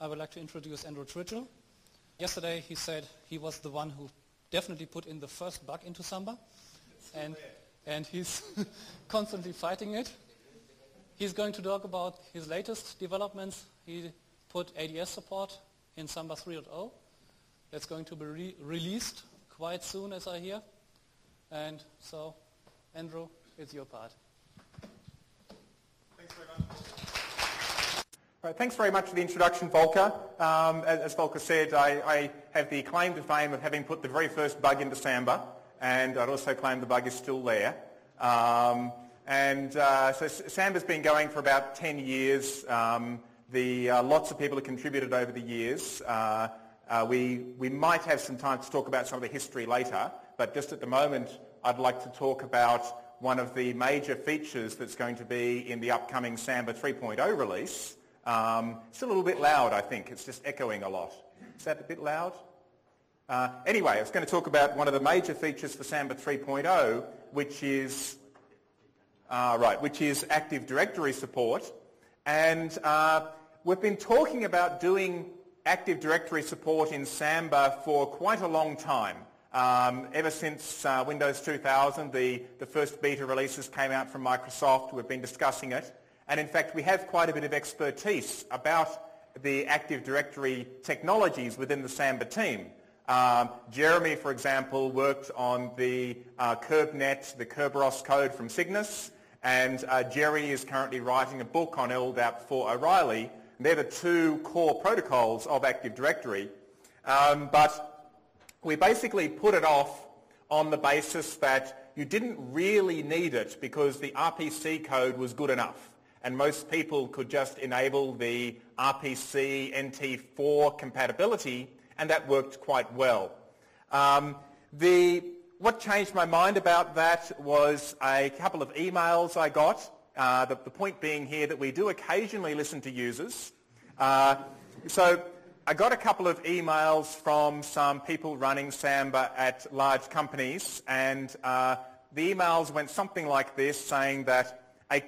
I would like to introduce Andrew Tridgell. Yesterday he said he was the one who definitely put in the first bug into Samba, and he's constantly fighting it. He's going to talk about his latest developments. He put ADS support in Samba 3.0. That's going to be released quite soon, as I hear. And so, Andrew, it's your part. Thanks very much. Right, thanks very much for the introduction, Volker. As Volker said, I have the claim to fame of having put the very first bug into Samba, and I'd also claim the bug is still there. So Samba's been going for about 10 years. Lots of people have contributed over the years. We might have some time to talk about some of the history later, but just at the moment I'd like to talk about one of the major features that's going to be in the upcoming Samba 3.0 release. It's a little bit loud, I think. It's just echoing a lot. Is that a bit loud? Anyway, I was going to talk about one of the major features for Samba 3.0, which is Active Directory support. And we've been talking about doing Active Directory support in Samba for quite a long time. Ever since Windows 2000, the first beta releases came out from Microsoft, we've been discussing it. And in fact, we have quite a bit of expertise about the Active Directory technologies within the Samba team. Jeremy, for example, worked on the KERBnet, the Kerberos code from Cygnus, and Jerry is currently writing a book on LDAP for O'Reilly. They're the two core protocols of Active Directory. But we basically put it off on the basis that you didn't really need it because the RPC code was good enough. And most people could just enable the RPC NT4 compatibility, and that worked quite well. What changed my mind about that was a couple of emails I got. The point being here that we do occasionally listen to users. So I got a couple of emails from some people running Samba at large companies, and the emails went something like this, saying that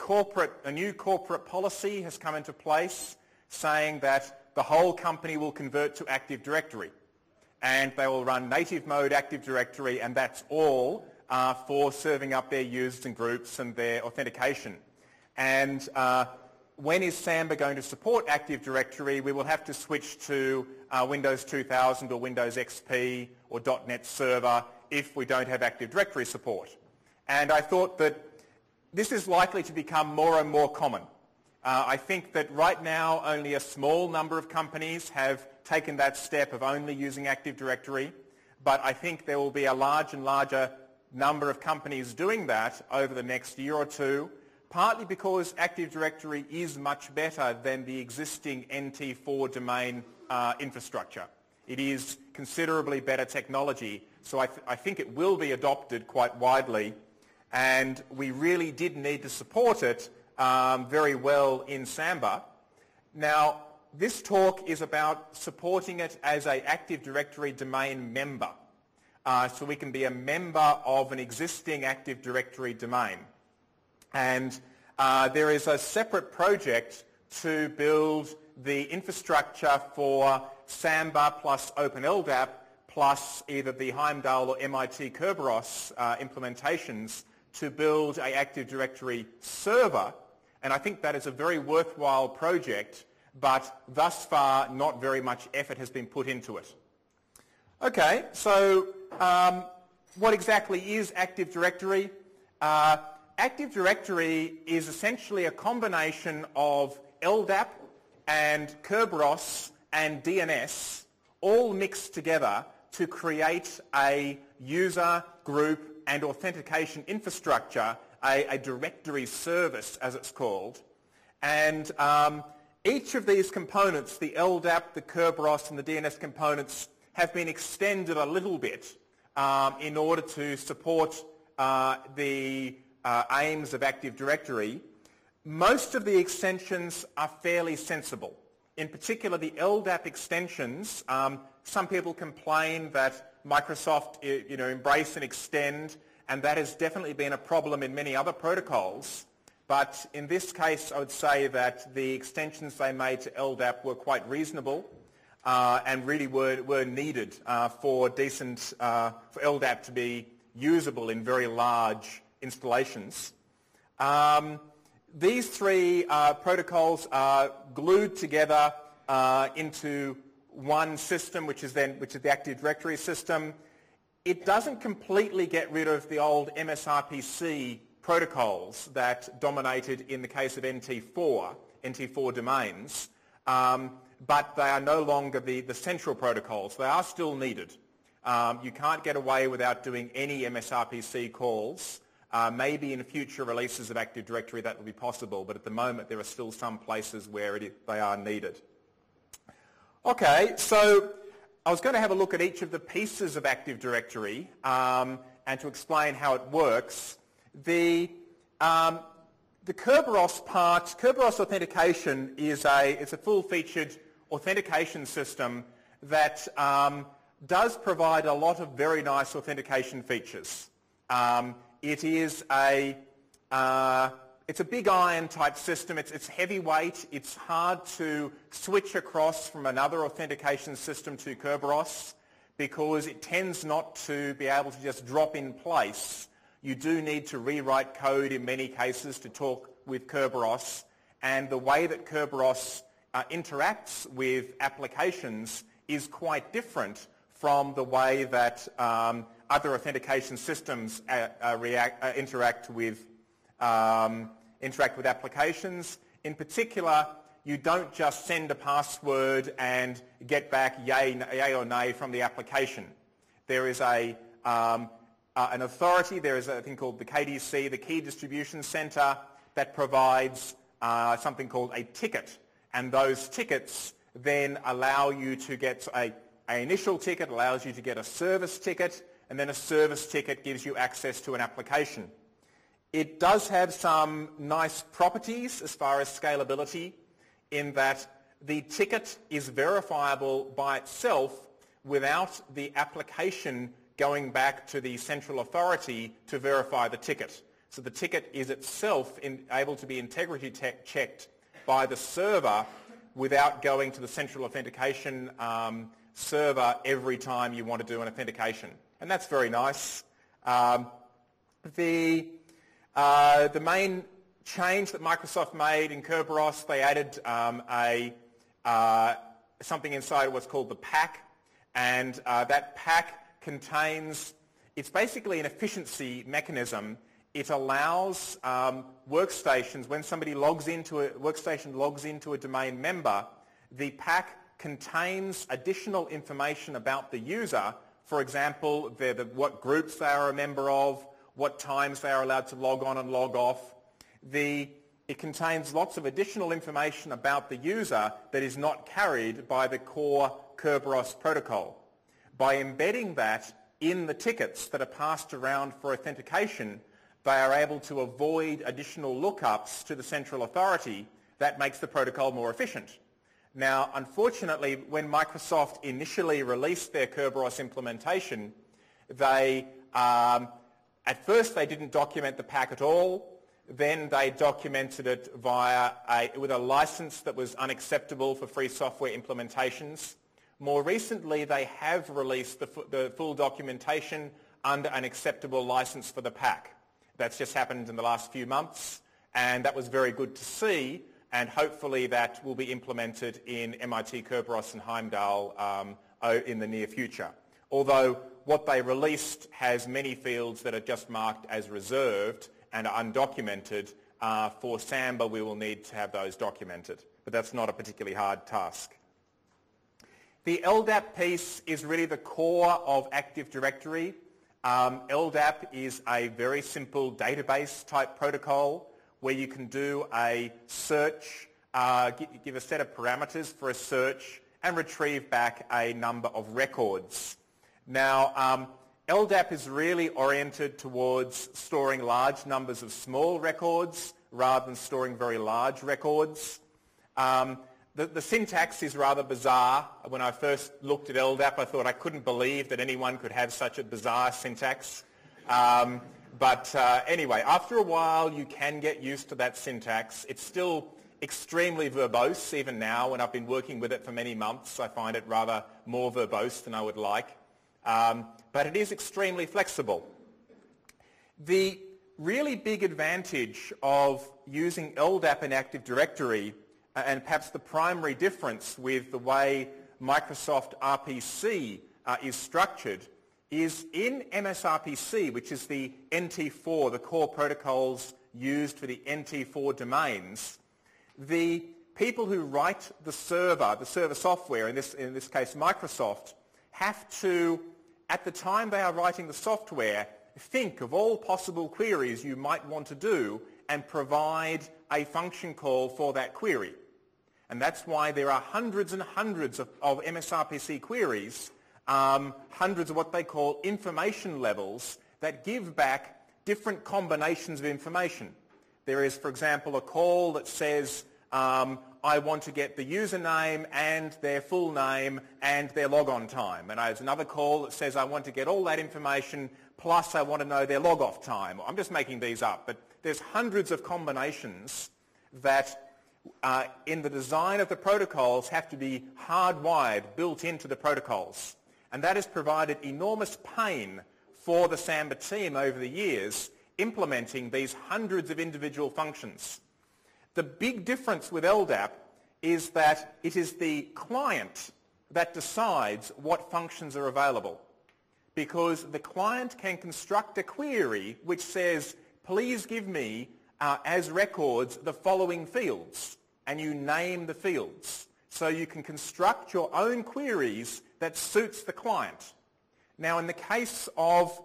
a new corporate policy has come into place saying that the whole company will convert to Active Directory, and they will run native mode Active Directory, and that's all for serving up their users and groups and their authentication. And when is Samba going to support Active Directory? We will have to switch to Windows 2000 or Windows XP or .NET Server if we don't have Active Directory support. And I thought that this is likely to become more and more common. I think that right now only a small number of companies have taken that step of only using Active Directory, but I think there will be a large and larger number of companies doing that over the next year or two, partly because Active Directory is much better than the existing NT4 domain infrastructure. It is considerably better technology, so I think it will be adopted quite widely, and we really did need to support it very well in Samba. Now, this talk is about supporting it as an Active Directory domain member. So we can be a member of an existing Active Directory domain. And there is a separate project to build the infrastructure for Samba plus OpenLDAP plus either the Heimdall or MIT Kerberos implementations to build an Active Directory server. And I think that is a very worthwhile project, but thus far not very much effort has been put into it. Okay, so what exactly is Active Directory? Active Directory is essentially a combination of LDAP and Kerberos and DNS all mixed together to create a user, group and authentication infrastructure, a directory service as it's called. And each of these components, the LDAP, the Kerberos and the DNS components, have been extended a little bit in order to support the aims of Active Directory. Most of the extensions are fairly sensible. In particular, the LDAP extensions, some people complain that Microsoft embrace and extend, and that has definitely been a problem in many other protocols. but in this case I would say that the extensions they made to LDAP were quite reasonable and really were needed for LDAP to be usable in very large installations. These three protocols are glued together into one system, which is the Active Directory system. It doesn't completely get rid of the old MSRPC protocols that dominated in the case of NT4 domains, but they are no longer the central protocols. They are still needed. You can't get away without doing any MSRPC calls. Maybe in future releases of Active Directory that will be possible, but at the moment there are still some places where they are needed. Okay, so I was going to have a look at each of the pieces of Active Directory and to explain how it works. The Kerberos part, Kerberos authentication is it's a full-featured authentication system that does provide a lot of very nice authentication features. It is it's a big iron type system. It's heavyweight. It's hard to switch across from another authentication system to Kerberos because it tends not to be able to just drop in place. You do need to rewrite code in many cases to talk with Kerberos, and the way that Kerberos interacts with applications is quite different from the way that other authentication systems interact with applications. In particular, you don't just send a password and get back yay or nay from the application. There is an authority. There is a thing called the KDC, the Key Distribution Center, that provides something called a ticket, and those tickets then allow you to get an initial ticket, allows you to get a service ticket, and then a service ticket gives you access to an application. It does have some nice properties as far as scalability, in that the ticket is verifiable by itself without the application going back to the central authority to verify the ticket. So the ticket is itself able to be integrity checked by the server without going to the central authentication server every time you want to do an authentication. And that's very nice. The main change that Microsoft made in Kerberos, they added something inside what's called the pack, and that pack contains, it's basically an efficiency mechanism. It allows workstations, when somebody workstation logs into a domain member, the pack contains additional information about the user. For example, what groups they are a member of, what times they are allowed to log on and log off. It contains lots of additional information about the user that is not carried by the core Kerberos protocol. By embedding that in the tickets that are passed around for authentication, they are able to avoid additional lookups to the central authority. That makes the protocol more efficient. Now, unfortunately, when Microsoft initially released their Kerberos implementation, at first they didn't document the pack at all. Then they documented it with a license that was unacceptable for free software implementations. More recently, they have released the full documentation under an acceptable license for the pack. That's just happened in the last few months, and that was very good to see, and hopefully that will be implemented in MIT Kerberos and Heimdal in the near future. Although what they released has many fields that are just marked as reserved and are undocumented. For Samba, we will need to have those documented, but that's not a particularly hard task. The LDAP piece is really the core of Active Directory. LDAP is a very simple database type protocol where you can do a search, give a set of parameters for a search, and retrieve back a number of records. Now, LDAP is really oriented towards storing large numbers of small records rather than storing very large records. The syntax is rather bizarre. When I first looked at LDAP, I thought I couldn't believe that anyone could have such a bizarre syntax. But anyway, after a while you can get used to that syntax. It's still extremely verbose even now, and I've been working with it for many months. I find it rather more verbose than I would like. But it is extremely flexible. The really big advantage of using LDAP in Active Directory, and perhaps the primary difference with the way Microsoft RPC is structured, is in MSRPC, which is the NT4, the core protocols used for the NT4 domains, the people who write the server software, in this case Microsoft, have to, at the time they are writing the software, think of all possible queries you might want to do and provide a function call for that query. And that's why there are hundreds and hundreds of MSRPC queries, hundreds of what they call information levels that give back different combinations of information. There is, for example, a call that says, I want to get the username and their full name and their logon time. And there's another call that says, I want to get all that information, plus I want to know their log-off time. I'm just making these up, but there's hundreds of combinations that in the design of the protocols have to be hardwired, built into the protocols. And that has provided enormous pain for the Samba team over the years, implementing these hundreds of individual functions. The big difference with LDAP is that it is the client that decides what functions are available, because the client can construct a query which says, please give me as records the following fields, and you name the fields. So you can construct your own queries that suits the client. Now in the case of,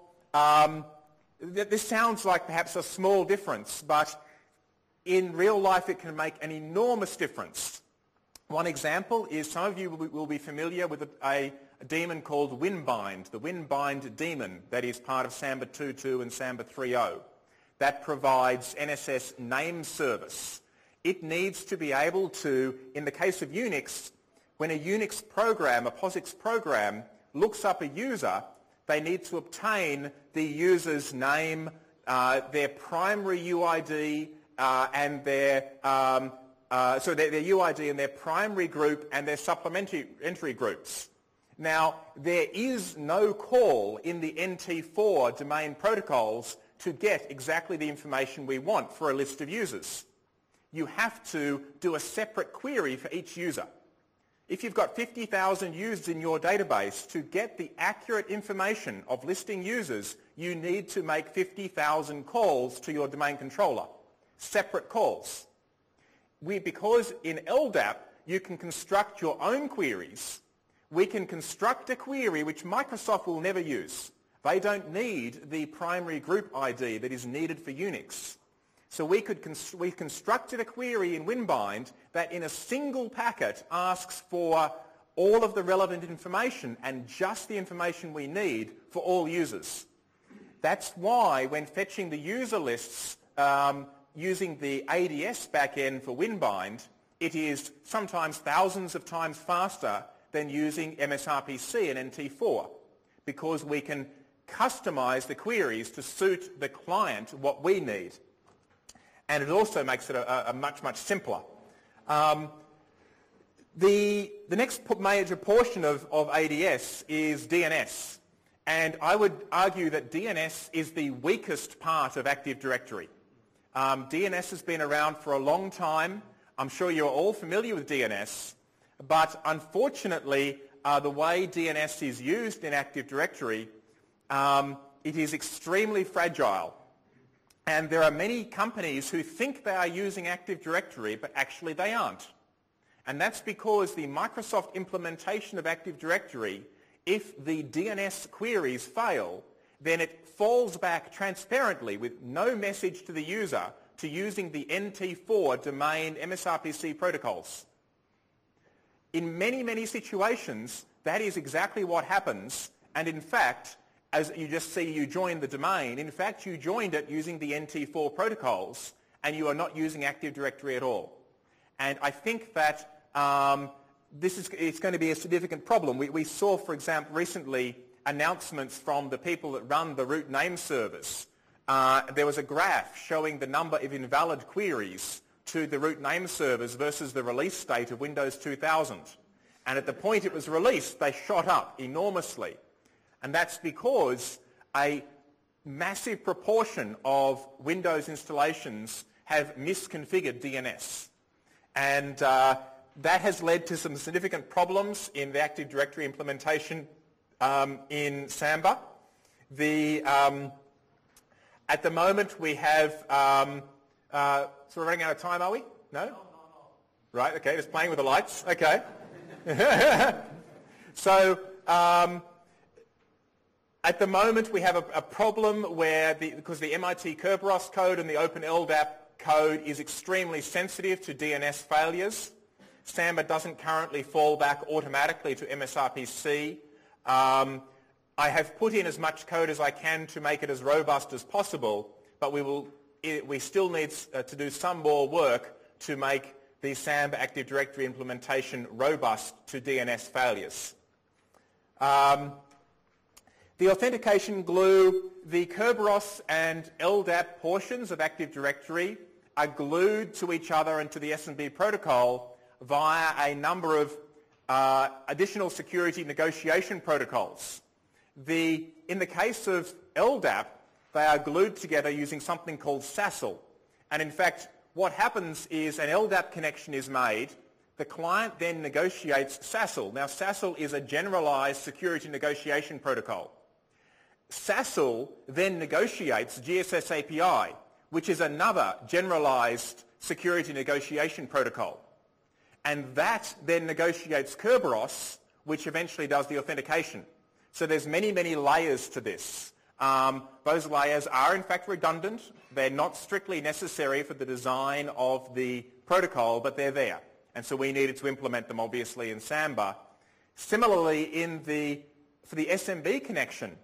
this sounds like perhaps a small difference, but in real life it can make an enormous difference. One example is, some of you will be familiar with a daemon called WinBind, the WinBind daemon that is part of Samba 2.2 and Samba 3.0. That provides NSS name service. It needs to be able to, in the case of Unix, when a Unix program, a POSIX program, looks up a user, they need to obtain the user's name, their primary UID, and their UID and their primary group and their supplementary entry groups. Now, there is no call in the NT4 domain protocols to get exactly the information we want for a list of users. You have to do a separate query for each user. If you've got 50,000 users in your database, to get the accurate information of listing users, you need to make 50,000 calls to your domain controller. Separate calls. Because in LDAP you can construct your own queries, we can construct a query which Microsoft will never use. They don't need the primary group ID that is needed for Unix. So we constructed a query in WinBind that in a single packet asks for all of the relevant information and just the information we need for all users. That's why when fetching the user lists using the ADS backend for WinBind, it is sometimes thousands of times faster than using MSRPC and NT4, because we can customize the queries to suit the client what we need. And it also makes it a much, much simpler. The next major portion of ADS is DNS. And I would argue that DNS is the weakest part of Active Directory. DNS has been around for a long time. I'm sure you're all familiar with DNS. But unfortunately, the way DNS is used in Active Directory, it is extremely fragile. And there are many companies who think they are using Active Directory, but actually they aren't. And that's because the Microsoft implementation of Active Directory, if the DNS queries fail, then it falls back transparently with no message to the user to using the NT4 domain MSRPC protocols. In many, many situations, that is exactly what happens. And in fact, as you just see, you joined the domain. In fact, you joined it using the NT4 protocols, and you are not using Active Directory at all. And I think that it's going to be a significant problem. We saw, for example, recently announcements from the people that run the root name service there was a graph showing the number of invalid queries to the root name servers versus the release state of Windows 2000. And at the point it was released, they shot up enormously. And that's because a massive proportion of Windows installations have misconfigured DNS. And that has led to some significant problems in the Active Directory implementation in Samba. At the moment we have, so we're running out of time, are we? No? Right, okay, just playing with the lights, okay. So at the moment we have a problem where, because the MIT Kerberos code and the Open LDAP code is extremely sensitive to DNS failures. Samba doesn't currently fall back automatically to MSRPC. I have put in as much code as I can to make it as robust as possible, but we still need to do some more work to make the Samba Active Directory implementation robust to DNS failures. The authentication glue, the Kerberos and LDAP portions of Active Directory are glued to each other and to the SMB protocol via a number of additional security negotiation protocols. In the case of LDAP, they are glued together using something called SASL. And in fact, what happens is an LDAP connection is made. The client then negotiates SASL. Now, SASL is a generalized security negotiation protocol. SASL then negotiates GSS API, which is another generalized security negotiation protocol. And that then negotiates Kerberos, which eventually does the authentication. So there's many, many layers to this. Those layers are in fact redundant. They're not strictly necessary for the design of the protocol, but they're there. And so we needed to implement them obviously in Samba. Similarly, for the SMB connection,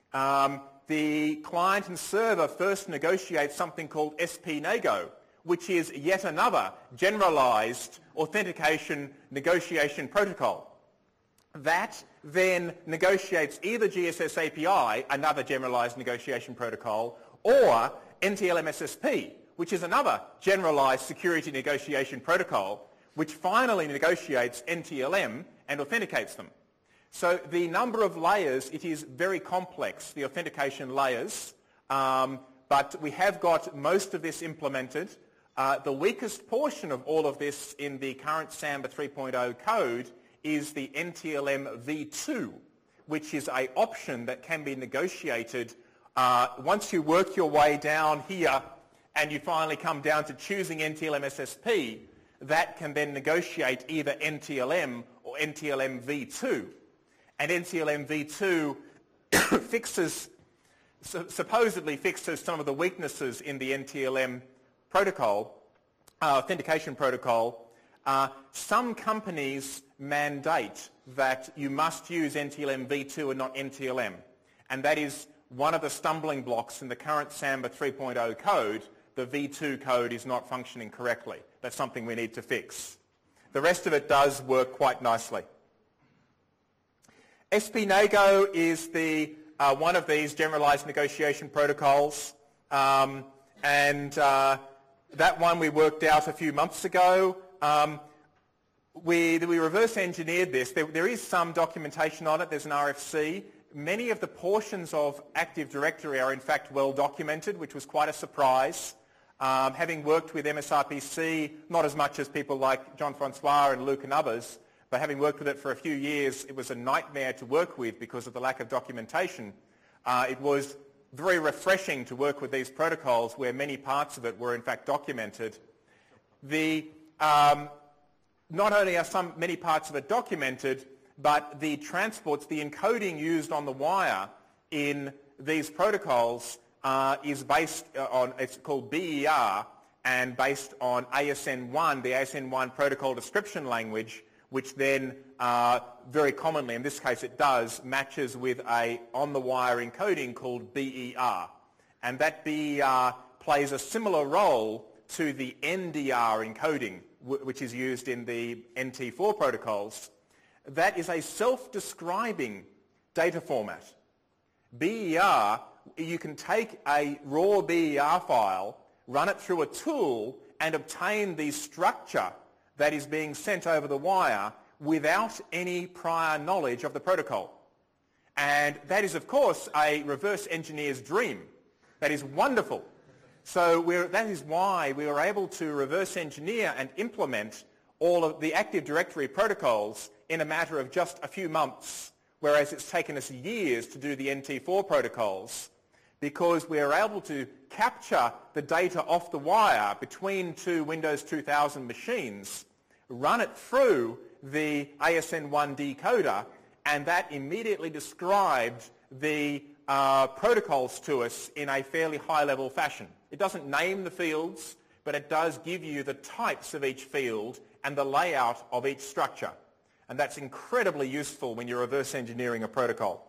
the client and server first negotiate something called SP-Nego, which is yet another generalized authentication negotiation protocol. That then negotiates either GSS API, another generalized negotiation protocol, or NTLM-SSP, which is another generalized security negotiation protocol, which finally negotiates NTLM and authenticates them. So the number of layers, it is very complex, the authentication layers, but we have got most of this implemented. The weakest portion of all of this in the current Samba 3.0 code is the NTLM v2, which is an option that can be negotiated once you work your way down here and you finally come down to choosing NTLM SSP, that can then negotiate either NTLM or NTLM v2. And NTLM v2 supposedly fixes some of the weaknesses in the NTLM protocol, authentication protocol. Some companies mandate that you must use NTLM v2 and not NTLM. And that is one of the stumbling blocks in the current Samba 3.0 code. The v2 code is not functioning correctly. That's something we need to fix. The rest of it does work quite nicely. SP-Nego is one of these generalized negotiation protocols. That one we worked out a few months ago. We reverse engineered this. There is some documentation on it. There's an RFC. Many of the portions of Active Directory are in fact well documented, which was quite a surprise. Having worked with MSRPC, not as much as people like Jean-Francois and Luke and others, but having worked with it for a few years, it was a nightmare to work with because of the lack of documentation. It was very refreshing to work with these protocols where many parts of it were in fact documented. Not only are many parts of it documented, but the transports, the encoding used on the wire in these protocols is based on, it's called BER, and based on ASN1, the ASN1 protocol description language, which then very commonly, in this case it does, matches with a on-the-wire encoding called BER. And that BER plays a similar role to the NDR encoding, which is used in the NT4 protocols. That is a self-describing data format. BER you can take a raw BER file, run it through a tool, and obtain the structure that is being sent over the wire without any prior knowledge of the protocol. And that is, of course, a reverse engineer's dream. That is wonderful. So that is why we were able to reverse engineer and implement all of the Active Directory protocols in a matter of just a few months, whereas it's taken us years to do the NT4 protocols, because we are able to capture the data off the wire between two Windows 2000 machines, run it through the ASN1 decoder, and that immediately described the protocols to us in a fairly high-level fashion. It doesn't name the fields, but it does give you the types of each field and the layout of each structure. And that's incredibly useful when you're reverse engineering a protocol.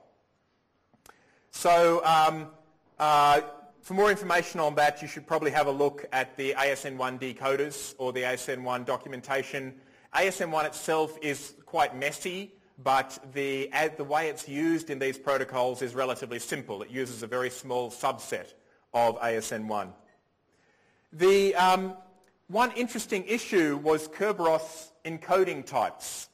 So for more information on that, you should probably have a look at the ASN1 decoders or the ASN1 documentation. ASN1 itself is quite messy, but the way it's used in these protocols is relatively simple. It uses a very small subset of ASN1. The one interesting issue was Kerberos encoding types.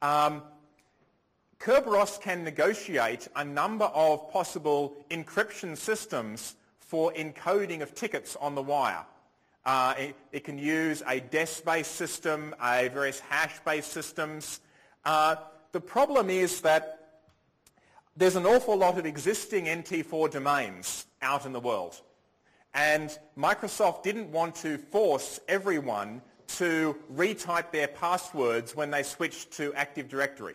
Kerberos can negotiate a number of possible encryption systems for encoding of tickets on the wire. It can use a DES-based system, various hash-based systems. The problem is that there's an awful lot of existing NT4 domains out in the world. And Microsoft didn't want to force everyone to retype their passwords when they switched to Active Directory.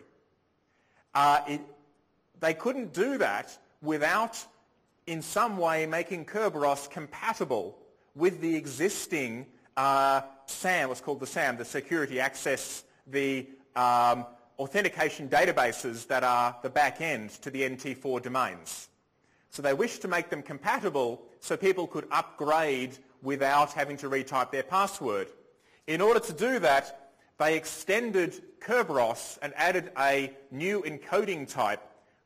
They couldn't do that without in some way making Kerberos compatible with the existing SAM, what's called the SAM, the security access, the authentication databases that are the back end to the NT4 domains. So they wished to make them compatible so people could upgrade without having to retype their password. In order to do that, they extended Kerberos and added a new encoding type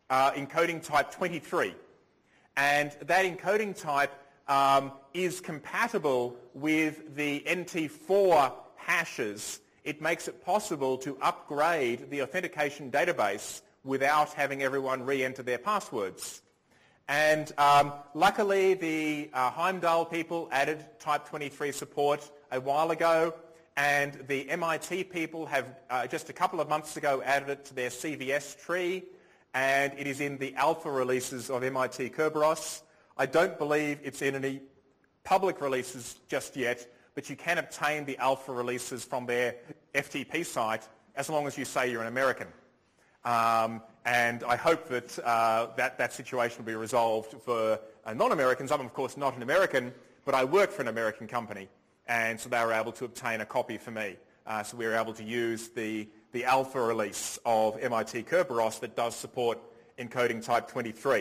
23. And that encoding type is compatible with the NT4 hashes. It makes it possible to upgrade the authentication database without having everyone re-enter their passwords. And luckily, the Heimdall people added Type 23 support a while ago, and the MIT people have just a couple of months ago added it to their CVS tree, and it is in the alpha releases of MIT Kerberos. I don't believe it's in any public releases just yet, but you can obtain the alpha releases from their FTP site as long as you say you're an American. And I hope that that situation will be resolved for non-Americans. I'm, of course, not an American, but I work for an American company, and so they were able to obtain a copy for me. So we were able to use the alpha release of MIT Kerberos that does support encoding type 23.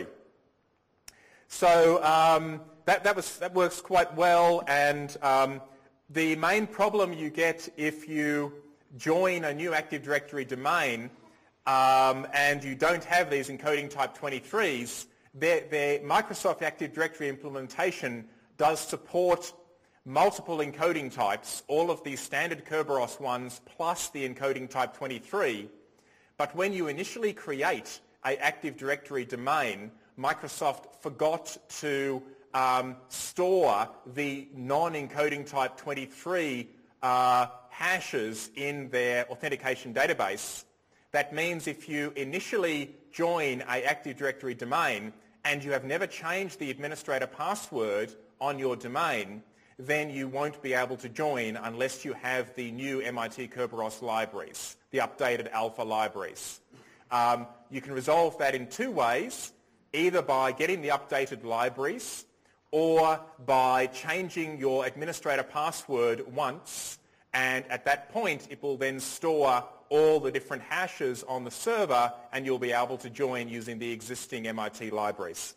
So that works quite well, and the main problem you get if you join a new Active Directory domain and you don't have these encoding type 23s, their Microsoft Active Directory implementation does support multiple encoding types, all of these standard Kerberos ones plus the encoding type 23. But when you initially create an Active Directory domain, Microsoft forgot to store the non-encoding type 23 hashes in their authentication database. That means if you initially join an Active Directory domain and you have never changed the administrator password on your domain, then you won't be able to join unless you have the new MIT Kerberos libraries, the updated alpha libraries. You can resolve that in two ways, either by getting the updated libraries or by changing your administrator password once, and at that point it will then store all the different hashes on the server and you'll be able to join using the existing MIT libraries.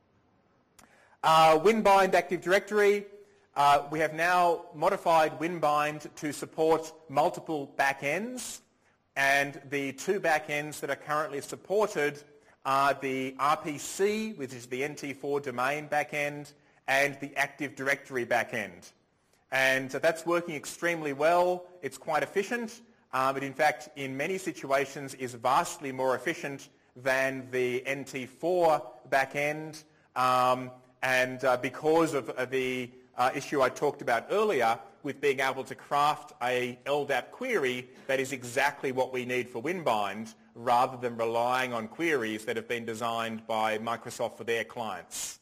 Winbind Active Directory. We have now modified Winbind to support multiple backends, and the two backends that are currently supported are the RPC, which is the NT4 domain backend, and the Active Directory backend. And that's working extremely well. It's quite efficient. But in fact, in many situations, is vastly more efficient than the NT4 backend. Because of the issue I talked about earlier with being able to craft a LDAP query that is exactly what we need for Winbind, rather than relying on queries that have been designed by Microsoft for their clients.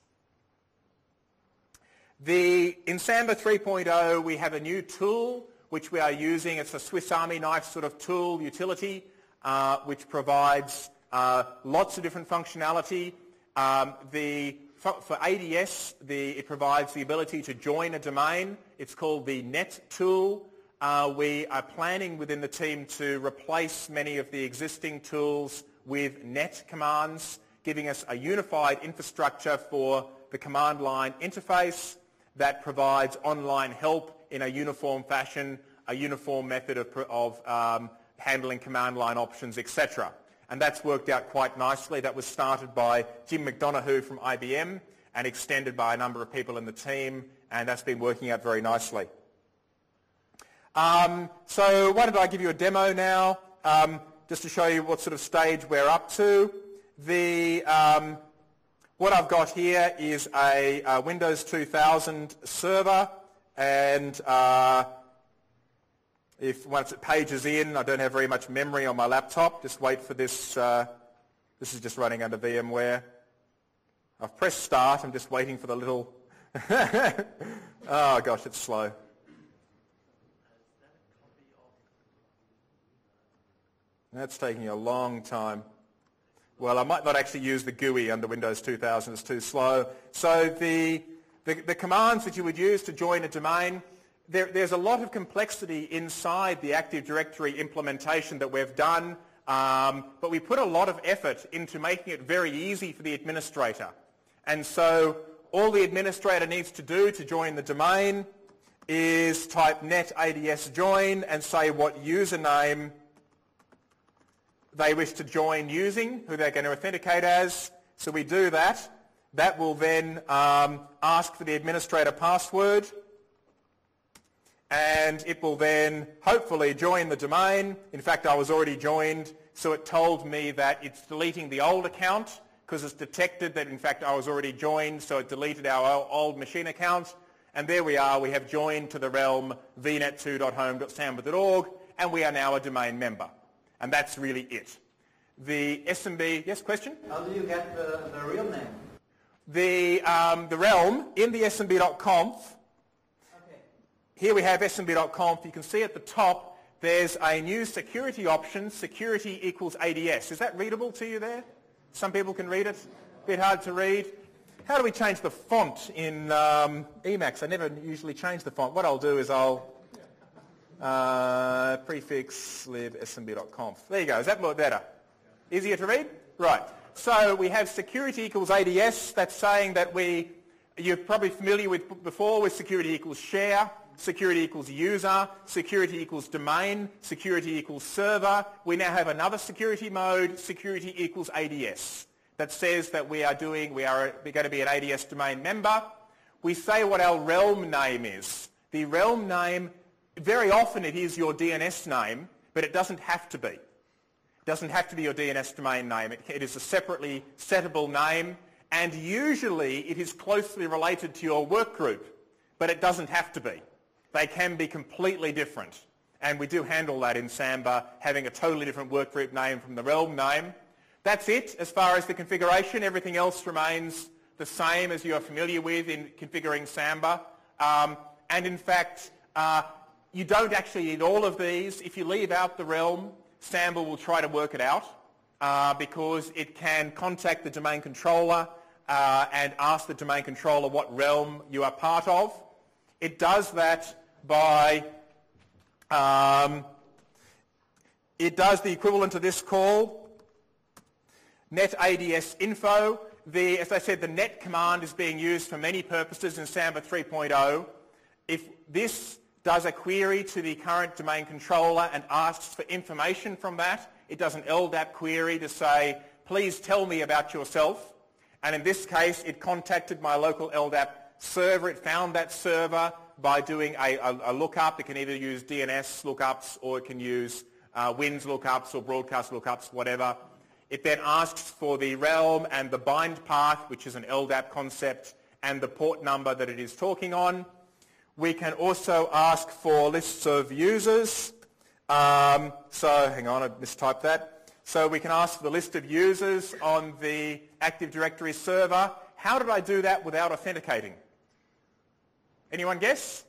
In Samba 3.0, we have a new tool which we are using. It's a Swiss Army knife sort of tool utility, which provides lots of different functionality. For ADS, it provides the ability to join a domain. It's called the Net tool. We are planning within the team to replace many of the existing tools with Net commands, giving us a unified infrastructure for the command line interface that provides online help in a uniform fashion, a uniform method of handling command line options, etc. And that's worked out quite nicely. That was started by Jim McDonough from IBM and extended by a number of people in the team, and that's been working out very nicely. So why don't I give you a demo now, just to show you what sort of stage we're up to. What I've got here is a Windows 2000 server, and once it pages in, I don't have very much memory on my laptop. Just wait for this. This is just running under VMware. I've pressed start. I'm just waiting for the little... Oh, gosh, it's slow. That's taking a long time. Well, I might not actually use the GUI under Windows 2000. It's too slow. So the commands that you would use to join a domain, there's a lot of complexity inside the Active Directory implementation that we've done, but we put a lot of effort into making it very easy for the administrator. And so all the administrator needs to do to join the domain is type net ads join and say what username they wish to join using, who they're going to authenticate as. So we do that. That will then ask for the administrator password, and it will then hopefully join the domain. In fact, I was already joined, so it told me that it's deleting the old account because it's detected that in fact I was already joined, so it deleted our old machine account. And there we are. We have joined to the realm vnet2.home.samba.org, and we are now a domain member. And that's really it. The SMB, yes, question? How do you get the real name? The realm in the smb.conf. Okay. Here we have smb.conf. You can see at the top there's a new security option, security equals ADS. Is that readable to you there? Some people can read it. A bit hard to read. How do we change the font in Emacs? I never usually change the font. What I'll do is I'll prefix lib smb.conf. There you go. Is that more better? Easier to read? Right. So we have security equals ADS. That's saying that you're probably familiar with before with security equals share, security equals user, security equals domain, security equals server. We now have another security mode, security equals ADS, that says that we're going to be an ADS domain member. We say what our realm name is. The realm name, very often it is your DNS name, but it doesn't have to be. It doesn't have to be your DNS domain name. It is a separately settable name, and usually it is closely related to your work group, but it doesn't have to be. They can be completely different, and we do handle that in Samba, having a totally different work group name from the realm name. That's it as far as the configuration. Everything else remains the same as you are familiar with in configuring Samba. And in fact, you don't actually need all of these. If you leave out the realm, Samba will try to work it out because it can contact the domain controller and ask the domain controller what realm you are part of. It does that by, it does the equivalent of this call, net ads info. As I said, the net command is being used for many purposes in Samba 3.0. If this does a query to the current domain controller and asks for information from that, it does an LDAP query to say, please tell me about yourself. And in this case, it contacted my local LDAP server. It found that server by doing a lookup. It can either use DNS lookups or it can use WINS lookups or broadcast lookups, whatever. It then asks for the realm and the bind path, which is an LDAP concept, and the port number that it is talking on. We can also ask for lists of users. So hang on, I mistyped that. So we can ask for the list of users on the Active Directory server. How did I do that without authenticating? Anyone guess?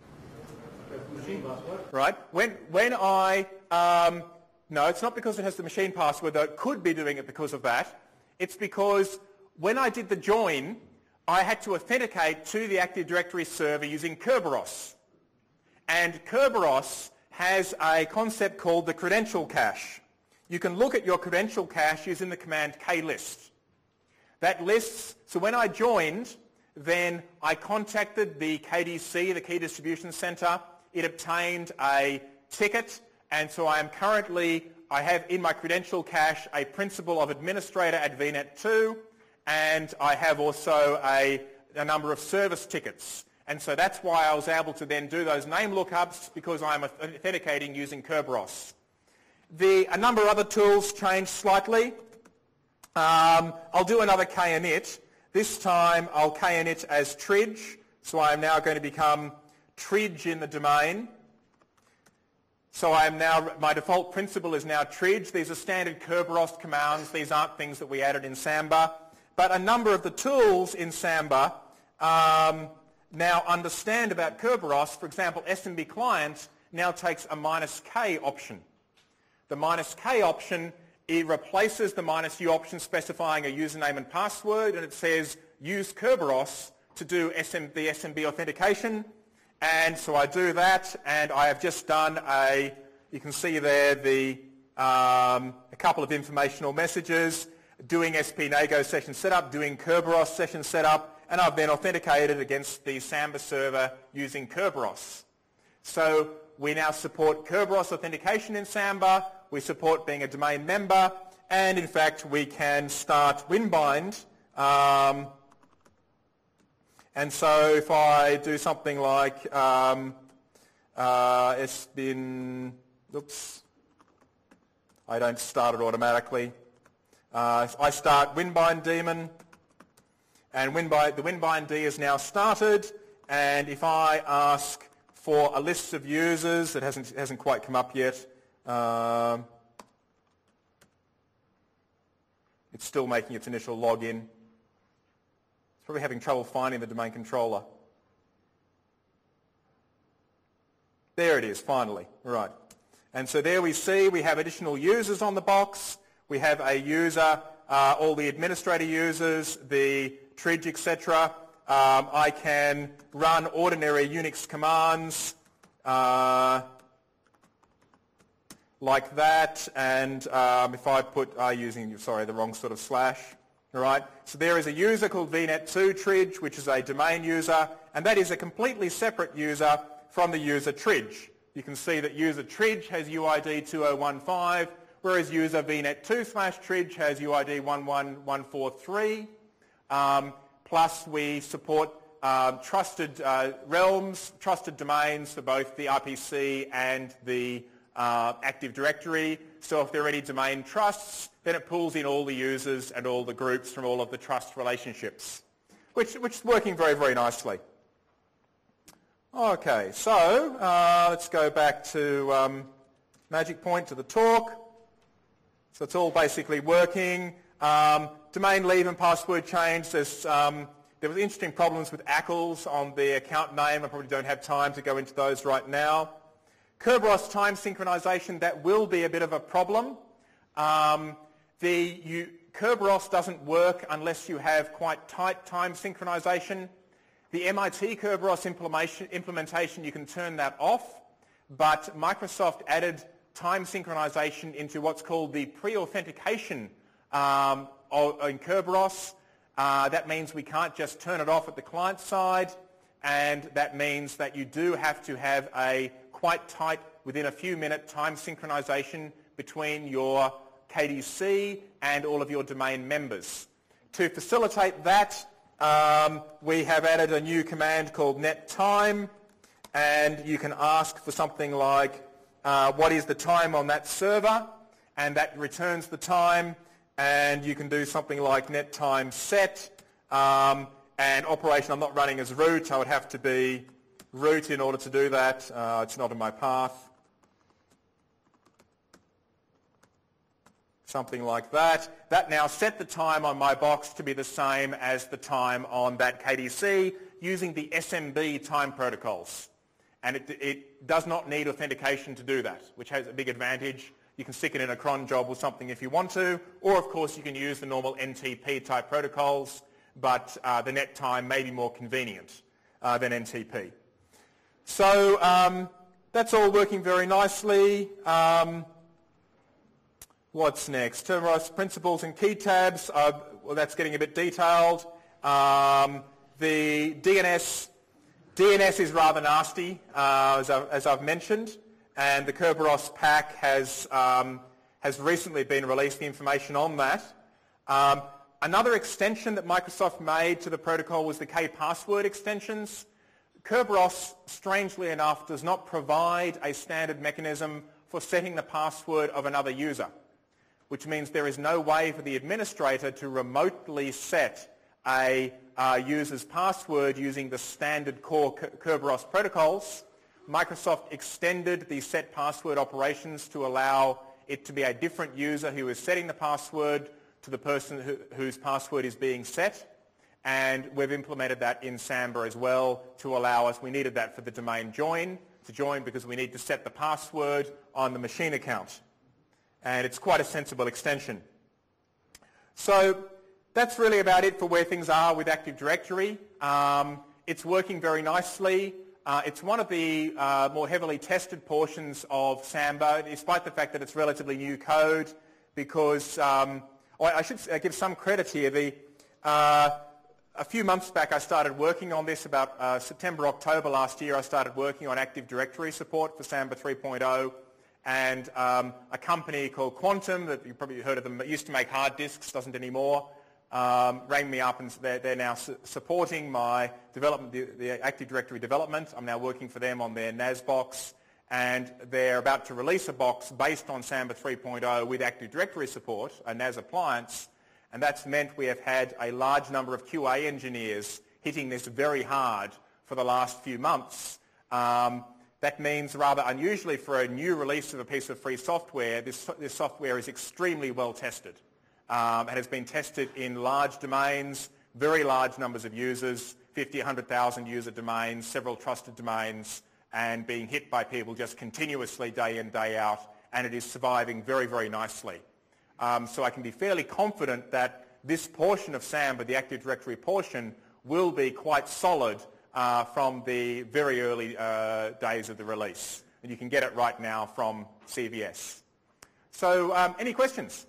Machine password. Right. When I... no, it's not because it has the machine password, though it could be doing it because of that. It's because when I did the join, I had to authenticate to the Active Directory server using Kerberos. And Kerberos has a concept called the credential cache. You can look at your credential cache using the command klist. That lists, so when I joined, then I contacted the KDC, the Key Distribution Center. It obtained a ticket, and so I have in my credential cache a principal of administrator at VNet2, and I have also a number of service tickets. And so that's why I was able to then do those name lookups, because I'm authenticating using Kerberos. A number of other tools changed slightly. I'll do another kinit. This time I'll kinit as Tridge, so I am now going to become Tridge in the domain. So my default principal is now Tridge. These are standard Kerberos commands. These aren't things that we added in Samba. But a number of the tools in Samba now understand about Kerberos. For example, SMB client now takes a -K option. The -K option, it replaces the -U option specifying a username and password, and it says use Kerberos to do the SMB authentication. And so I do that, and I have just done you can see there a couple of informational messages, doing SP-NAGO session setup, doing Kerberos session setup, and I've then authenticated against the Samba server using Kerberos. So we now support Kerberos authentication in Samba. We support being a domain member, and in fact we can start WinBind. And so if I do something like oops, I don't start it automatically. I start WinBind daemon, and the WinBind D is now started, and if I ask for a list of users, it hasn't quite come up yet. It's still making its initial login. It's probably having trouble finding the domain controller. There it is, finally. Right. And so there we see we have additional users on the box. We have a user, all the administrator users, the Tridge, etc. I can run ordinary Unix commands like that, and if I put the wrong sort of slash. All right. So there is a user called VNet2 Tridge, which is a domain user, and that is a completely separate user from the user Tridge. You can see that user Tridge has UID 2015, whereas user VNet2/Tridge has UID 11143. Plus we support trusted realms, trusted domains for both the RPC and the Active Directory. So if there are any domain trusts, then it pulls in all the users and all the groups from all of the trust relationships, which is working very, very nicely. Okay, so let's go back to Magic Point, to the talk. So it's all basically working. Domain leave and password change. There was interesting problems with ACLs on the account name. I probably don't have time to go into those right now. Kerberos time synchronization, that will be a bit of a problem. Kerberos doesn't work unless you have quite tight time synchronization. The MIT Kerberos implementation, you can turn that off, but Microsoft added time synchronization into what's called the pre-authentication in Kerberos. That means we can't just turn it off at the client side, and that means that you do have to have a quite tight, within a few minute time synchronization between your KDC and all of your domain members. To facilitate that, we have added a new command called nettime, and you can ask for something like what is the time on that server, and that returns the time, and you can do something like nettime set, and operation I'm not running as root, I would have to be root in order to do that. It's not in my path. Something like that. That now set the time on my box to be the same as the time on that KDC using the SMB time protocols. And it does not need authentication to do that, which has a big advantage. You can stick it in a cron job or something if you want to, or of course you can use the normal NTP type protocols, but the nettime may be more convenient than NTP. So that's all working very nicely. What's next? Kerberos principals and key tabs. Well, that's getting a bit detailed. The DNS is rather nasty, as I've mentioned, and the Kerberos pack has recently been released, the information on that. Another extension that Microsoft made to the protocol was the K-password extensions. Kerberos, strangely enough, does not provide a standard mechanism for setting the password of another user, which means there is no way for the administrator to remotely set a user's password using the standard core Kerberos protocols. Microsoft extended the set password operations to allow it to be a different user who is setting the password to the person whose password is being set. And we've implemented that in Samba as well to allow us, we needed that for the domain to join because we need to set the password on the machine account. And it's quite a sensible extension. So that's really about it for where things are with Active Directory. It's working very nicely. It's one of the more heavily tested portions of Samba, despite the fact that it's relatively new code, because I should give some credit here. A few months back I started working on this. About September, October last year I started working on Active Directory support for Samba 3.0. And a company called Quantum, that you probably heard of them, that used to make hard disks, doesn't anymore, rang me up and they're now supporting my development, the Active Directory development. I'm now working for them on their NAS box, and they're about to release a box based on Samba 3.0 with Active Directory support, a NAS appliance, and that's meant we have had a large number of QA engineers hitting this very hard for the last few months. That means, rather unusually for a new release of a piece of free software, this software is extremely well tested. It has been tested in large domains, very large numbers of users, 50, 100,000 user domains, several trusted domains, and being hit by people just continuously day in, day out, and it is surviving very, very nicely. So I can be fairly confident that this portion of Samba, the Active Directory portion, will be quite solid from the very early days of the release. And you can get it right now from CVS. So any questions?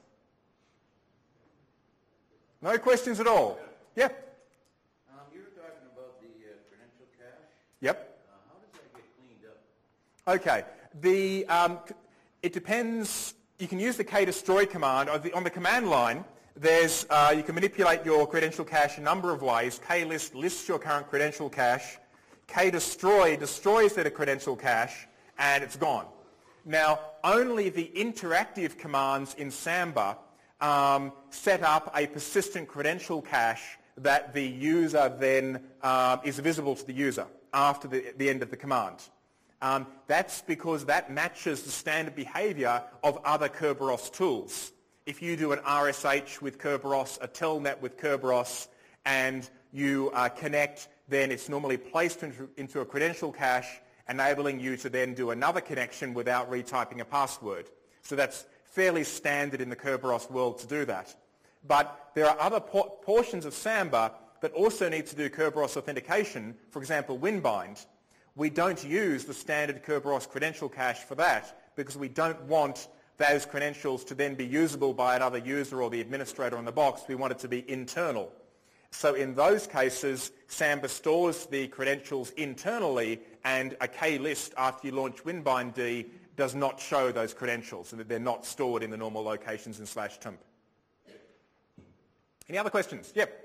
No questions at all? Yep. You were talking about the credential cache. Yep. How does that get cleaned up? Okay. It depends. You can use the ktestroy command. On the command line, there's you can manipulate your credential cache a number of ways. Klist lists your current credential cache. Ktestroy destroys that credential cache, and it's gone. Now, only the interactive commands in Samba set up a persistent credential cache that the user then is visible to the user after the end of the command. That's because that matches the standard behavior of other Kerberos tools. If you do an RSH with Kerberos, a telnet with Kerberos, and you connect, then it's normally placed into a credential cache, enabling you to then do another connection without retyping a password. So that's fairly standard in the Kerberos world to do that. But there are other portions of Samba that also need to do Kerberos authentication, for example, Winbind. We don't use the standard Kerberos credential cache for that because we don't want those credentials to then be usable by another user or the administrator on the box. We want it to be internal. So in those cases, Samba stores the credentials internally, and a klist after you launch WinbindD does not show those credentials and that they're not stored in the normal locations in /temp. Any other questions? Yep.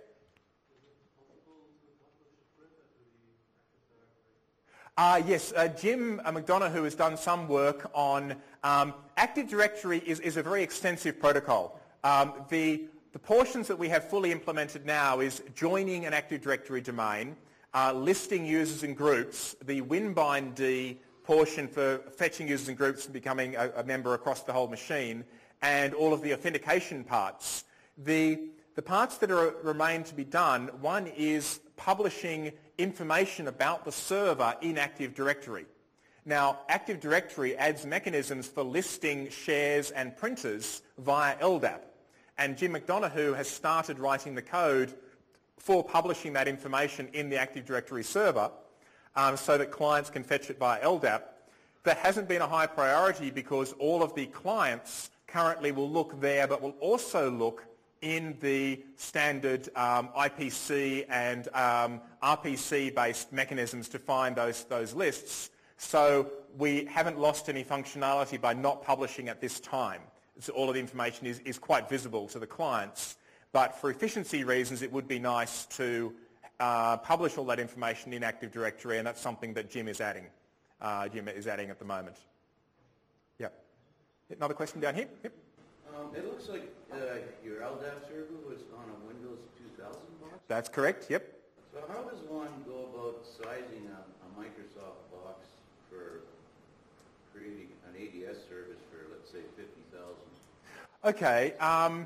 Yes, Jim McDonough, who has done some work on Active Directory is a very extensive protocol. The portions that we have fully implemented now is joining an Active Directory domain, listing users and groups, the WinBindD portion for fetching users and groups and becoming a member across the whole machine, and all of the authentication parts. The parts that remain to be done, one is publishing information about the server in Active Directory. Now, Active Directory adds mechanisms for listing shares and printers via LDAP. And Jim McDonough has started writing the code for publishing that information in the Active Directory server so that clients can fetch it via LDAP. That hasn't been a high priority because all of the clients currently will look there but will also look in the standard IPC and RPC-based mechanisms to find those lists. So we haven't lost any functionality by not publishing at this time. So all of the information is quite visible to the clients. But for efficiency reasons, it would be nice to publish all that information in Active Directory, and that's something that Jim is adding. Jim is adding at the moment. Yep. Another question down here? Yep. It looks like your LDAP server was on a Windows 2000 box? That's correct, yep. So how does one go about sizing a Microsoft box for creating an ADS service for, let's say, 50,000? Okay,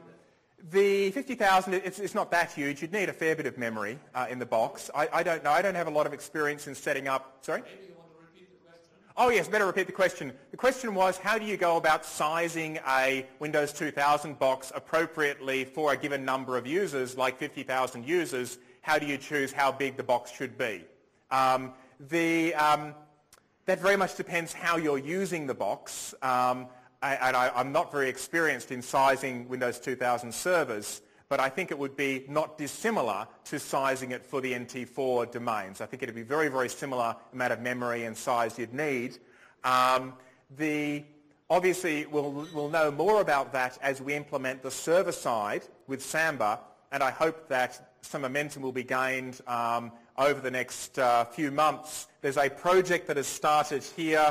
the 50,000, it's not that huge. You'd need a fair bit of memory in the box. I don't know. I don't have a lot of experience in setting up... Sorry? Maybe you want to repeat the question? Oh, yes, better repeat the question. The question was, how do you go about sizing a Windows 2000 box appropriately for a given number of users, like 50,000 users? How do you choose how big the box should be? That very much depends how you're using the box. I'm not very experienced in sizing Windows 2000 servers, but I think it would be not dissimilar to sizing it for the NT4 domains. I think it would be very, very similar amount of memory and size you'd need. Obviously, we'll know more about that as we implement the server side with Samba, and I hope that some momentum will be gained over the next few months. There's a project that has started here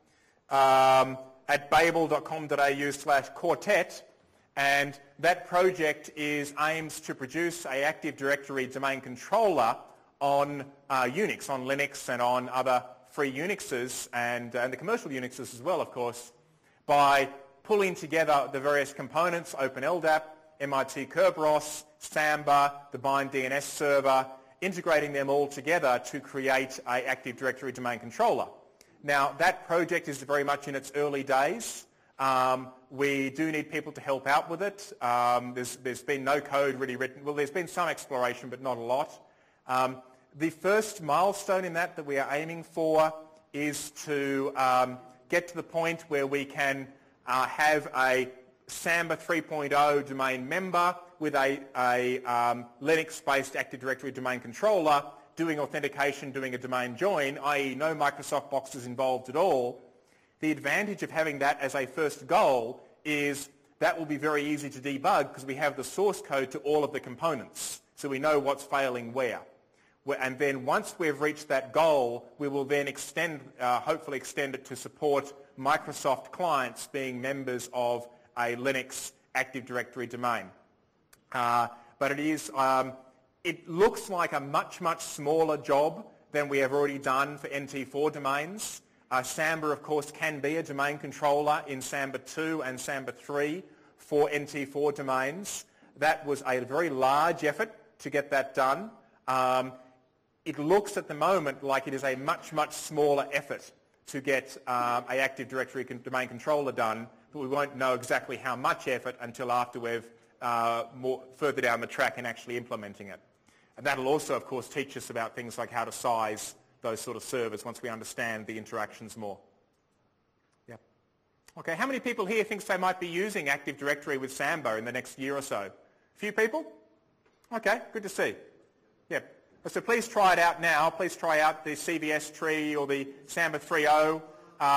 at babel.com.au/quartet, and that project aims to produce an Active Directory domain controller on Unix, on Linux and on other free Unixes and the commercial Unixes as well, of course, by pulling together the various components, OpenLDAP, MIT Kerberos, Samba, the Bind DNS server, integrating them all together to create an Active Directory domain controller. Now, that project is very much in its early days. We do need people to help out with it. There's been no code really written. Well, there's been some exploration, but not a lot. The first milestone in that we are aiming for is to get to the point where we can have a Samba 3.0 domain member with a Linux-based Active Directory domain controller doing authentication, doing a domain join, i.e. no Microsoft boxes involved at all. The advantage of having that as a first goal is that will be very easy to debug because we have the source code to all of the components, so we know what's failing where. And then once we've reached that goal, we will then hopefully extend it to support Microsoft clients being members of a Linux Active Directory domain. But it looks like a much, much smaller job than we have already done for NT4 domains. Samba, of course, can be a domain controller in Samba 2 and Samba 3 for NT4 domains. That was a very large effort to get that done. It looks at the moment like it is a much, much smaller effort to get an Active Directory domain controller done, but we won't know exactly how much effort until after we've further down the track in actually implementing it. And that'll also, of course, teach us about things like how to size those sort of servers once we understand the interactions more. Yeah. Okay, how many people here think they might be using Active Directory with Samba in the next year or so? A few people? Okay, good to see. Yeah. So please try it out now. Please try out the CVS tree or the Samba 3.0.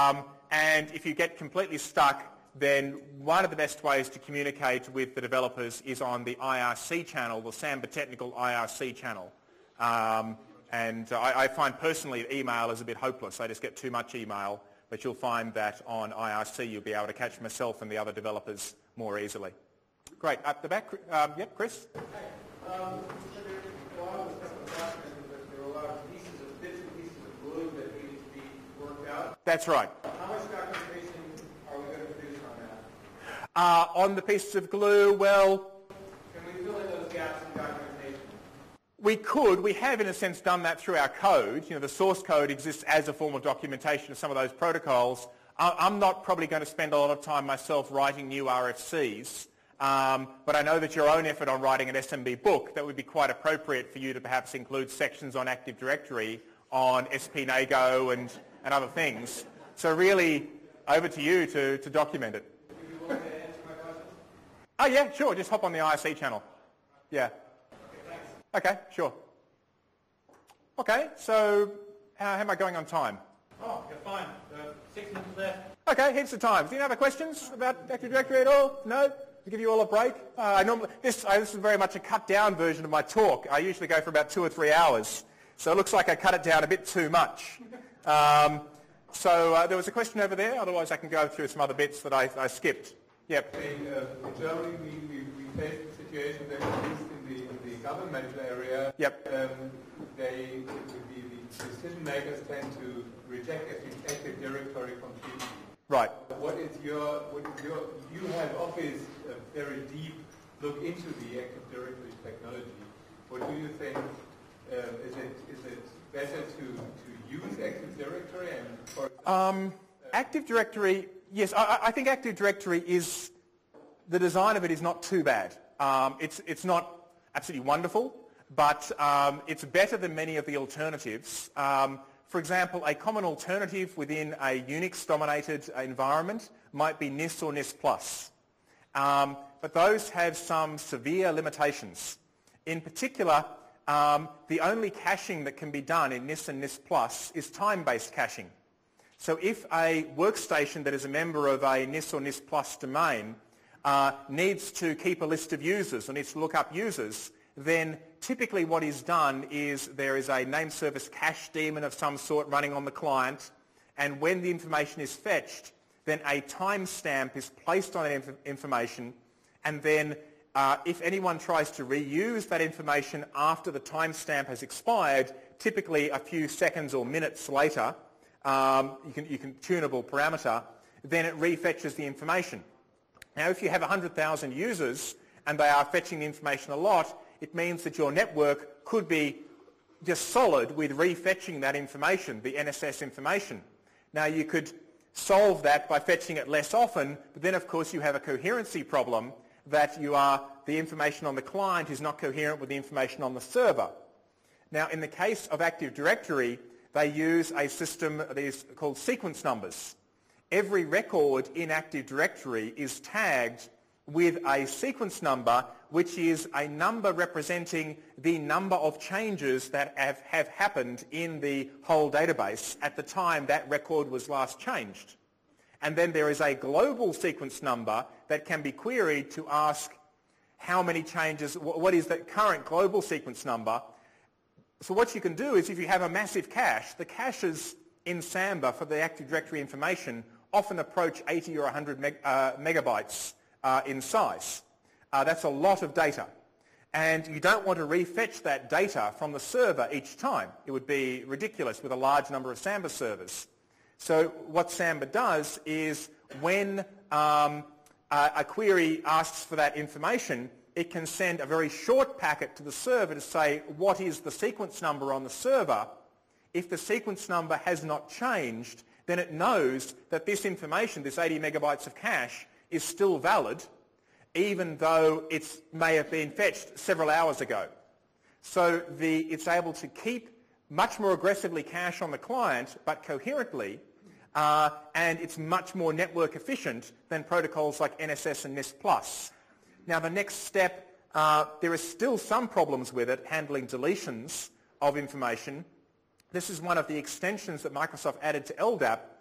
And if you get completely stuck, then one of the best ways to communicate with the developers is on the IRC channel, the Samba Technical IRC channel. And I find personally email is a bit hopeless. I just get too much email, but you'll find that on IRC you'll be able to catch myself and the other developers more easily. Great. Up the back. Yep, Chris? So there are a lot of stuff in the document, but there are a lot of bits and pieces of glue that need to be worked out. That's right. How much documentation are we going to produce on that? On the pieces of glue, well, Can we fill in those gaps in documentation? we could. We have, in a sense, done that through our code. You know, the source code exists as a form of documentation of some of those protocols. I'm not probably going to spend a lot of time myself writing new RFCs, but I know that your own effort on writing an SMB book, that would be quite appropriate for you to perhaps include sections on Active Directory, on SPNAGO and other things. So really, over to you to document it. Would you want to answer my question? Oh yeah, sure. Just hop on the IRC channel. Yeah. Okay, thanks. Okay, sure. Okay, so how am I going on time? Oh, you're fine. 6 minutes left. Okay, heaps of time. Do you have other questions about Active Directory at all? No? To give you all a break? This is very much a cut-down version of my talk. I usually go for about 2 or 3 hours. So it looks like I cut it down a bit too much. So there was a question over there. Otherwise, I can go through some other bits that I skipped. Yep. In Germany, we face the situation that at least in the governmental area, Yep. the decision makers tend to reject Active Directory completely. Right. You have obviously a very deep look into the Active Directory technology. What do you think? Is it better to use Active Directory and for Active Directory, yes, I think Active Directory is, the design of it is not too bad. It's not absolutely wonderful, but it's better than many of the alternatives. For example, a common alternative within a Unix-dominated environment might be NIS or NIS+. But those have some severe limitations. In particular, the only caching that can be done in NIS and NIS+ is time-based caching. So if a workstation that is a member of a NIS or NIS+ domain needs to keep a list of users or needs to look up users, then typically what is done is there is a name service cache daemon of some sort running on the client, and when the information is fetched, then a timestamp is placed on that information, and then if anyone tries to reuse that information after the timestamp has expired, typically a few seconds or minutes later, you can tunable parameter, then it refetches the information. Now, if you have 100,000 users and they are fetching the information a lot, it means that your network could be just solid with refetching that information, the NSS information. Now, you could solve that by fetching it less often, but then, of course, you have a coherency problem that the information on the client is not coherent with the information on the server. Now, in the case of Active Directory, they use a system that is called sequence numbers. Every record in Active Directory is tagged with a sequence number, which is a number representing the number of changes that have happened in the whole database at the time that record was last changed. And then there is a global sequence number that can be queried to ask how many changes, what is the current global sequence number. So what you can do is if you have a massive cache, the caches in Samba for the Active Directory information often approach 80 or 100 megabytes in size. That's a lot of data. And you don't want to refetch that data from the server each time. It would be ridiculous with a large number of Samba servers. So what Samba does is when a query asks for that information, it can send a very short packet to the server to say what is the sequence number on the server. If the sequence number has not changed, then it knows that this information, this 80 megabytes of cache, is still valid, even though it may have been fetched several hours ago. So it's able to keep much more aggressively cache on the client, but coherently, and it's much more network efficient than protocols like NSS and NIS+. Now, the next step, there are still some problems with it, handling deletions of information. This is one of the extensions that Microsoft added to LDAP.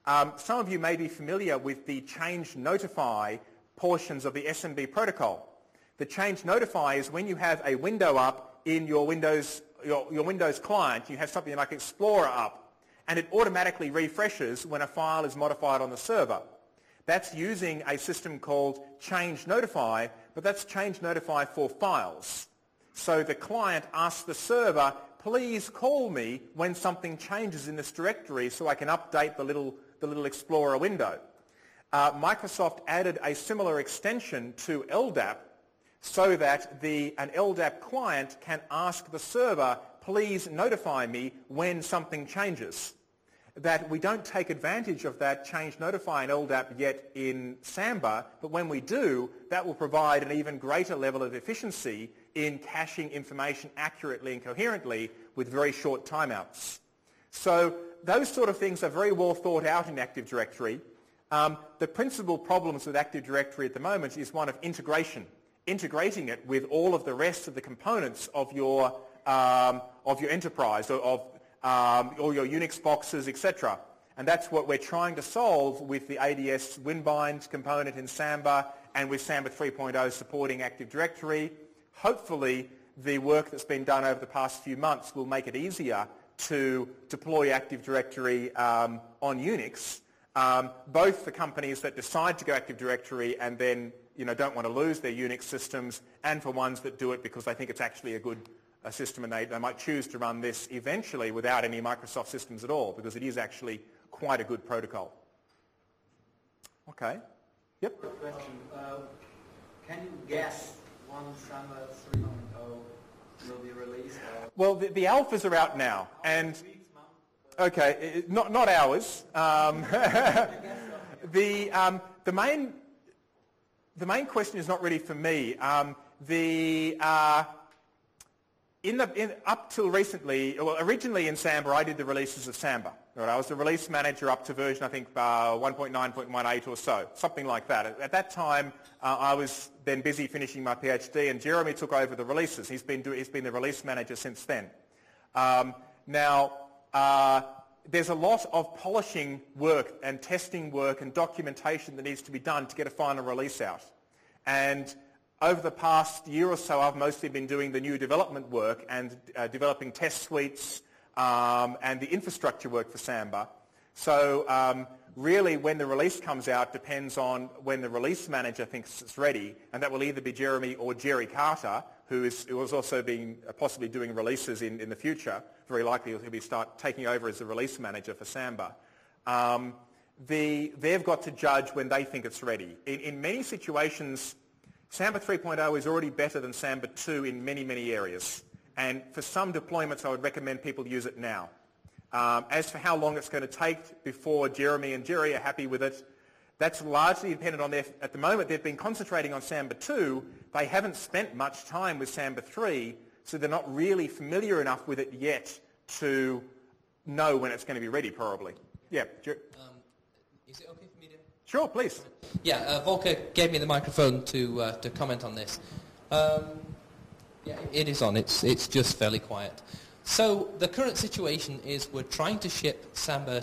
Some of you may be familiar with the change notify portions of the SMB protocol. The change notify is when you have a window up in your Windows client, you have something like Explorer up, and it automatically refreshes when a file is modified on the server. That's using a system called Change Notify, but that's Change Notify for files. So the client asks the server, please call me when something changes in this directory so I can update the little Explorer window. Microsoft added a similar extension to LDAP so that an LDAP client can ask the server, please notify me when something changes. That we don't take advantage of that change notify in LDAP yet in Samba, but when we do, that will provide an even greater level of efficiency in caching information accurately and coherently with very short timeouts. So those sort of things are very well thought out in Active Directory. The principal problems with Active Directory at the moment is one of integrating it with all of the rest of the components of your enterprise or your Unix boxes, etc. And that's what we're trying to solve with the ADS WinBind component in Samba and with Samba 3.0 supporting Active Directory. Hopefully, the work that's been done over the past few months will make it easier to deploy Active Directory on Unix. Both the companies that decide to go Active Directory and then don't want to lose their Unix systems, and for ones that do it because they think it's actually a good system and they might choose to run this eventually without any Microsoft systems at all, because it is actually quite a good protocol. Okay. Yep. Question. Can you guess when Samba 3.0 will be released? Well, the alphas are out now, and okay, not ours. The main question is not really for me. Up till recently, well, originally in Samba, I did the releases of Samba. Right? I was the release manager up to version, I think, 1.9.18 or so, something like that. At that time, I was then busy finishing my PhD, and Jeremy took over the releases. He's been the release manager since then. Now, there's a lot of polishing work and testing work and documentation that needs to be done to get a final release out. And over the past year or so, I've mostly been doing the new development work and developing test suites and the infrastructure work for Samba. So really, when the release comes out depends on when the release manager thinks it's ready, and that will either be Jeremy or Jerry Carter, who is also possibly doing releases in the future. Very likely he'll be taking over as the release manager for Samba. They've got to judge when they think it's ready. In many situations, Samba 3.0 is already better than Samba 2 in many, many areas. And for some deployments, I would recommend people use it now. As for how long it's going to take before Jeremy and Jerry are happy with it, that's largely dependent on at the moment, they've been concentrating on Samba 2. They haven't spent much time with Samba 3, so they're not really familiar enough with it yet to know when it's going to be ready, probably. Yeah. Is it okay for me to... Sure, please. Yeah, Volker gave me the microphone to comment on this. Yeah, it is on. It's just fairly quiet. So the current situation is we're trying to ship Samba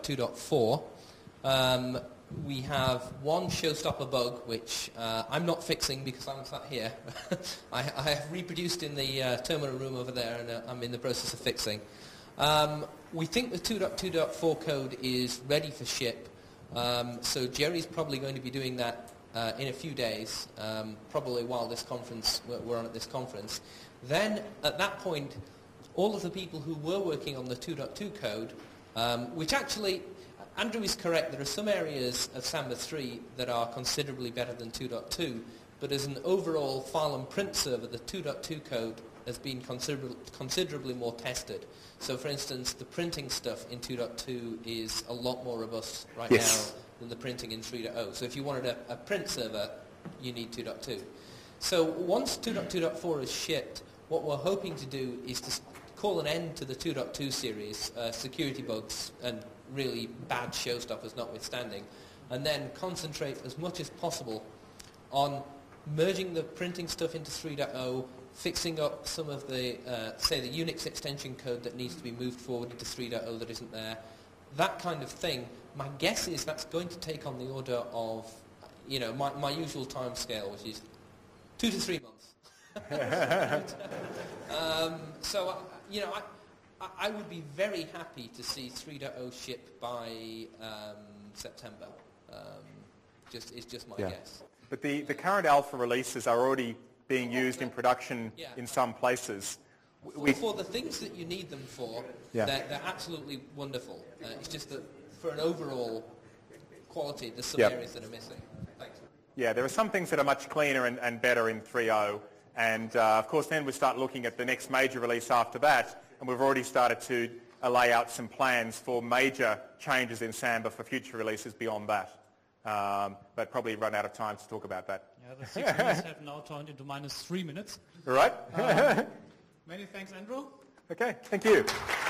2.2.4. We have one showstopper bug, which I'm not fixing because I'm sat here. I have reproduced in the terminal room over there, and I'm in the process of fixing. We think the 2.2.4 code is ready for ship. So Jerry's probably going to be doing that in a few days, probably while we're on at this conference. Then, at that point, all of the people who were working on the 2.2 code, which actually, Andrew is correct, there are some areas of Samba 3 that are considerably better than 2.2, but as an overall file and print server, the 2.2 code has been considerably more tested. So, for instance, the printing stuff in 2.2 is a lot more robust right now than the printing in 3.0. So if you wanted a print server, you need 2.2. So once 2.2.4 is shipped, what we're hoping to do is to call an end to the 2.2 series, security bugs and really bad showstoppers notwithstanding, and then concentrate as much as possible on merging the printing stuff into 3.0, fixing up some of the, say, the Unix extension code that needs to be moved forward into 3.0 that isn't there, that kind of thing, my guess is that's going to take on the order of, my usual time scale, which is 2 to 3 months. I would be very happy to see 3.0 ship by September. It's just my guess. But the current alpha releases are already being used in production in some places. For the things that you need them for, they're absolutely wonderful. It's just that for an overall quality, there's some areas that are missing. Thanks. Yeah, there are some things that are much cleaner and better in 3.0. And, of course, then we start looking at the next major release after that. And we've already started to lay out some plans for major changes in Samba for future releases beyond that. But probably run out of time to talk about that. Yeah, the 6 minutes have now turned into -3 minutes. All right. Many thanks, Andrew. Okay, thank you.